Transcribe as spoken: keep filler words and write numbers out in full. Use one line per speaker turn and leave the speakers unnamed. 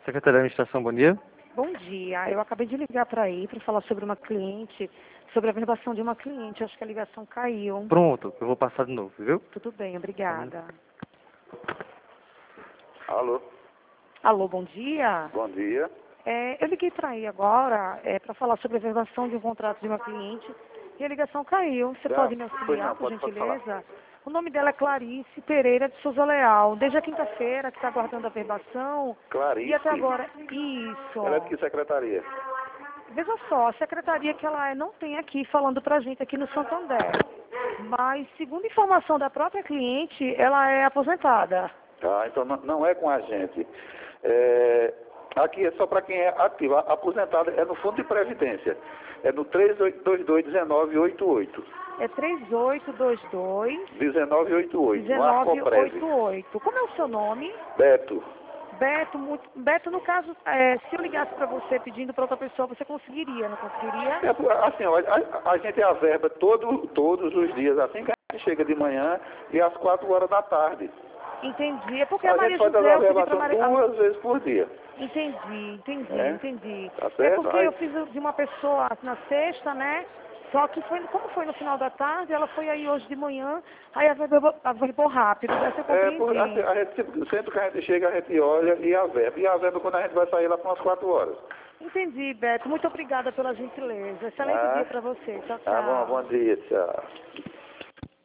Secretaria de Administração, bom dia.
Bom dia. Eu acabei de ligar para aí para falar sobre uma cliente, sobre a verbação de uma cliente. Acho que a ligação caiu.
Pronto, eu vou passar de novo, viu?
Tudo bem, obrigada.
Alô,
Alô, bom dia.
bom dia.
É, eu liguei para aí agora é, para falar sobre a verbação de um contrato de uma cliente e a ligação caiu. Você
Tá,
pode me
pois
auxiliar,
não,
por
pode- pode
gentileza? O nome dela é Clarice Pereira de Souza Leal. Desde a quinta-feira que está aguardando a verbação.
Clarice?
E até agora, isso.
Ela é de que secretaria?
Veja só, a secretaria que ela é não tem aqui falando pra gente aqui no Santander. Mas, segundo informação da própria cliente, ela é aposentada.
Tá, então não, não é com a gente. É, aqui é só para quem é ativo. A- Aposentado é no Fundo de Previdência. É no três oito dois dois, um nove oito oito.
É três oito dois dois,
um nove oito oito. No
um nove
Arcoprev.
oito oito. Como é o seu nome?
Beto.
Beto, muito... Beto, no caso, é, se eu ligasse para você pedindo para outra pessoa, você conseguiria, não conseguiria?
É, por- assim, ó, a, a gente averba todo, todos os dias, assim que a gente chega de manhã e às quatro horas da tarde.
Entendi. É porque a,
A
Maria
gente faz
José,
a
eu pedi para
averbação
Maria...
duas vezes por dia.
Entendi, entendi,
É?
entendi.
Tá
É
certo?
porque
Aí-
eu fiz de uma pessoa na sexta, né? Só que foi, como foi no final da tarde, ela foi aí hoje de manhã, aí averbou, averbou rápido, dessa eu
É, por,
compreendi.
assim, a gente, sempre sempre que a gente chega, a gente olha e averba. E averba quando a gente vai sair lá para umas quatro horas.
Entendi, Beto. Muito obrigada pela gentileza. Excelente
Ah,
dia para você. Tchau, tchau.
Tá bom, bom dia, tchau.